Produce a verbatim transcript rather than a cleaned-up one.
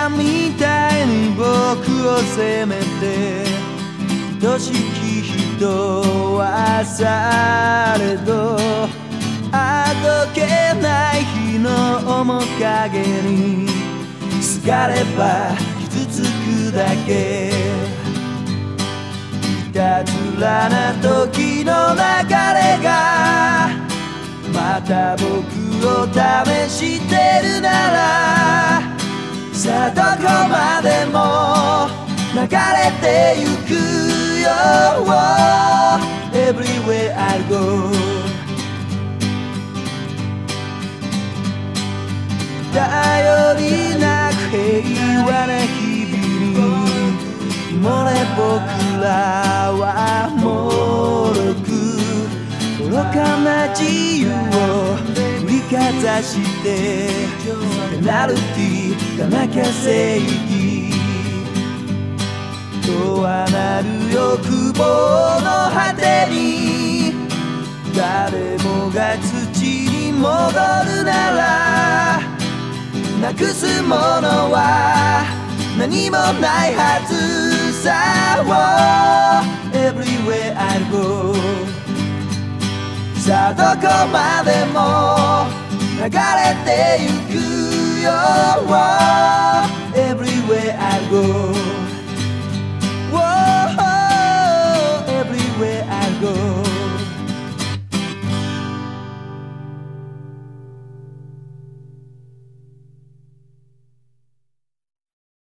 たみたいに僕を責めて愛しき人はされどあどけない日の面影にすがれば傷つくだけいたずらな時の流れがまた僕を試してるならさあどこまでも流れてゆくよ Everywhere I go 頼りなく平和な日々に漏れ僕らはもろく愚かな自由を振りかざしてペナルティーがなきゃ正義とはなる欲望の果てに誰もが土に戻るならなくすものは何もないはずさ Everywhere I go さあどこまでも流れてゆくよ